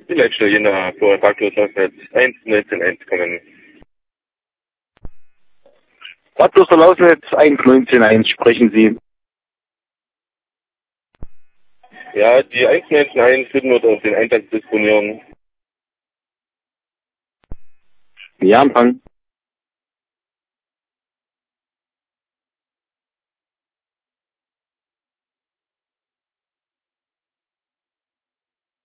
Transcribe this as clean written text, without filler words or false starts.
Die Leitstelle Jena vor Parklos Lausnitz 119.1 kommen. Parklos Lausnitz 119.1, sprechen Sie. Ja, die 119.1 bitten wir auf den Eintagsdisponieren. Ja, Empfang.